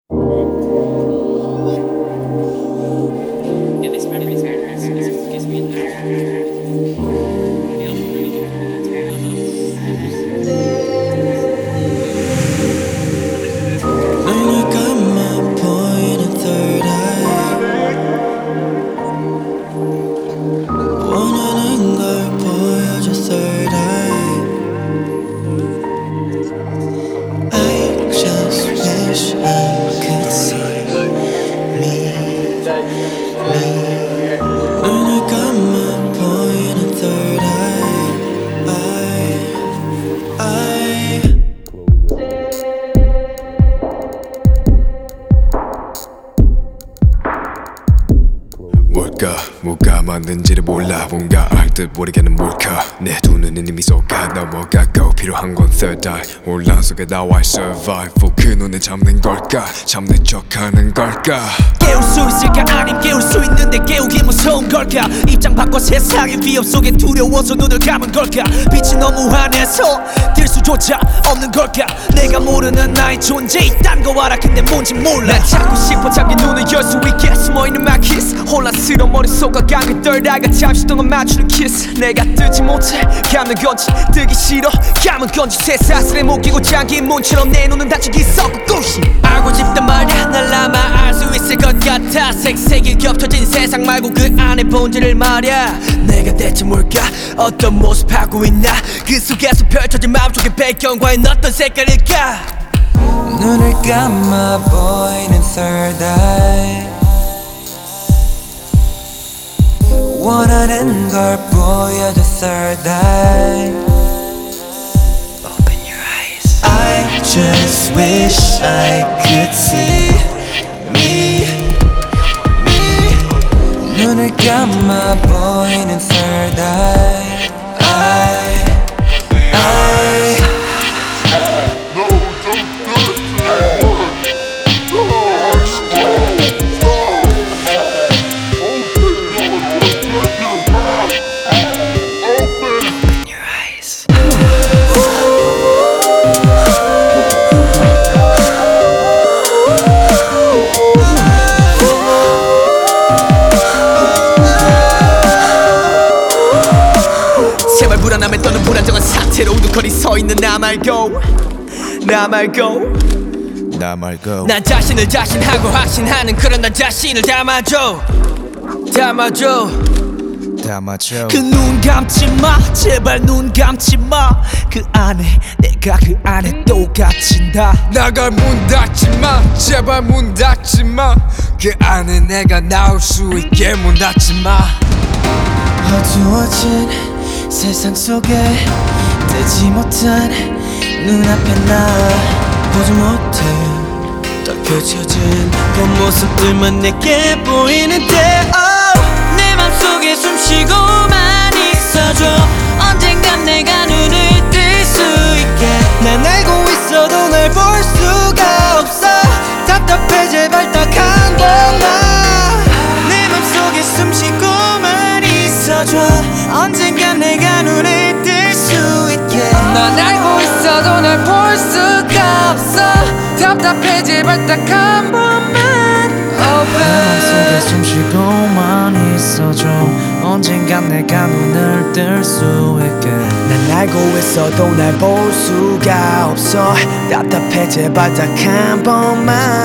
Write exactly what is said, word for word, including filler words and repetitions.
뭘까 뭐가 맞는지를 몰라 뭔가 알 듯 모르게는 몰카 내 두 눈은 이미 속아 넘어가고 필요한 건 third eye 혼란 속에 나와 survive 그 눈에 잡는 걸까 잡는 척하는 걸까 깨울 수 있을까 아님 깨울 수 있는데 깨우기 무서운 걸까 입장 바꿔 세상의 위협 속에 두려워서 눈을 감은 걸까 빛이 너무 환해서 들 수조차 없는 걸까 내가 모르는 나의 존재 있단 거 알아 근데 뭔지 몰라 난 찾고 싶어 잠긴 눈을 열 수 있게 숨어있는 my kiss 혼란스러운 머릿속과 감기 떨다가 잠시 동안 맞추는 키스 내가 뜨지 못해 감는 건지 뜨기 싫어 감은 건지 쇠사슬에 묶이고 잠긴 문처럼 내 눈은 닫히기 썩고 꾸시 알고 싶단 말야 날 아마 알 수 있을 것 같아 색색이 겹쳐진 세상 말고 그 안에 본질을 말야 내가 대체 뭘까 어떤 모습 하고 있나 그 속에서 펼쳐진 마음속의 배경과는 어떤 색깔일까 눈을 감아 보이는 third eye 원하는 걸 보여줘 third eye Open your eyes I just wish I could see me, me 눈을 감아 보이는 third eye I, I 제발 불안함에 떠는 불안정한 상태로 우두커니 서있는 나 말고 나 말고 나 말고 난 자신을 자신하고 확신하는 그런 나 자신을 담아줘 담아줘 담아줘 그 눈 감지마 제발 눈 감지마 그 안에 내가 그 안에 또 갇힌다 나갈 문 닫지마 제발 문 닫지마 그 안에 내가 나올 수 있게 문 닫지마 어두워진 세상 속에 뜨지 못한 눈앞에 나 보지 못해 딱 펼쳐진 그 모습들만 내게 보이는데 oh, 내 맘속에 숨쉬고만 있어줘 언젠간 내가 눈을 뜰 수 있게 난 알고 있어도 날 볼 수가 없어 답답해 제발 딱 한 번만 내 맘속에 숨쉬고만 있어줘 언젠간 내가 눈을 뜰 수 있게 난 알고 있어도 날 볼 수가 없어 답답해 제발 딱 한 번만 oh, 내 맘속에 숨쉬고만 있어줘 언젠간 내가 눈을 뜰 수 있게 난 알고 있어도 날 볼 수가 없어 답답해 제발 딱 한 번만